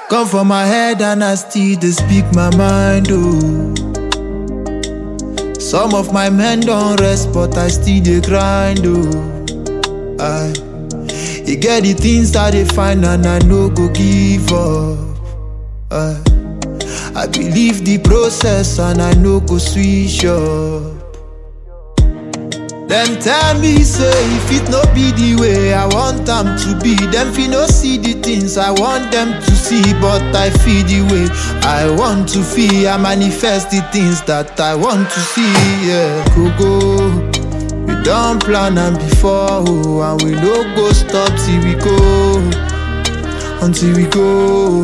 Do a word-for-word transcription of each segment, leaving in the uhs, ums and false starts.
Come from my head and I still dey speak my mind, oh. Some of my men don't rest, but I still dey grind, oh. I, you get the things that they find and I no go give up. I, I believe the process and I no go switch up. Them tell me say if it no be the way I want them to be, them fi no see the things I want them to see, but I feel the way I want to feel. I manifest the things that I want to see. Yeah, go go. We don't plan and before, oh, and we no go stop till we go, until we go.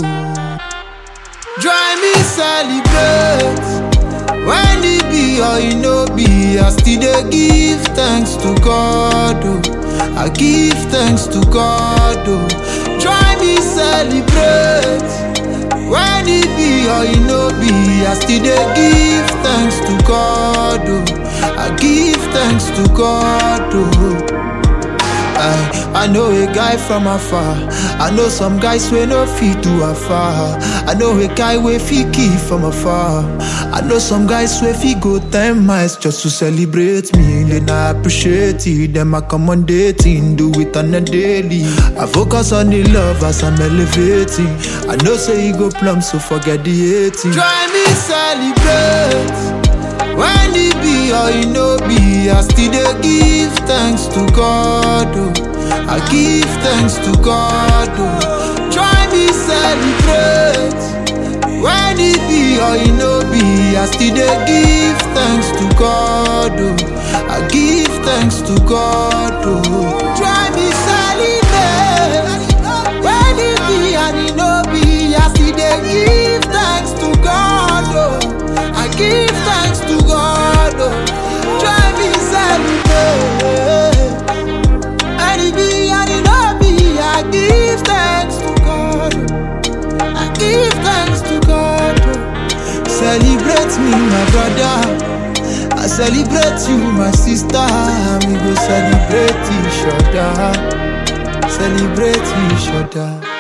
Try me celebrate. When it be or it no be, I still dey give thanks to God, oh. I give thanks to God, oh. Try me celebrate. When it be or it no be, I still dey give thanks to God, oh. I give thanks to God, oh. I, I know a guy from afar. I know some guys wey no fit do afar. I know a guy wey fit kill from afar. I know some guys wey fit go ten miles just to celebrate me. Then I appreciate it. Them accommodating, do it on a daily. I focus on the love as I'm elevating. I know say you go plumb, so forget the hating. Try me celebrate. When it be or it no be, I still dey give thanks to God, oh. I give thanks to God, oh. Try me celebrate. When it be or it no be, I still dey give thanks to God, oh. I give thanks to God, oh. Try me celebrate. When it be and it no be, I still dey give thanks to God, oh. I give thanks to God, oh. Try me celebrate. And it be and it no be, I give thanks to God, oh. I give thanks to God, oh. Celebrate me, my brother. I celebrate you, my sister. We go celebrate each other. Celebrate each other.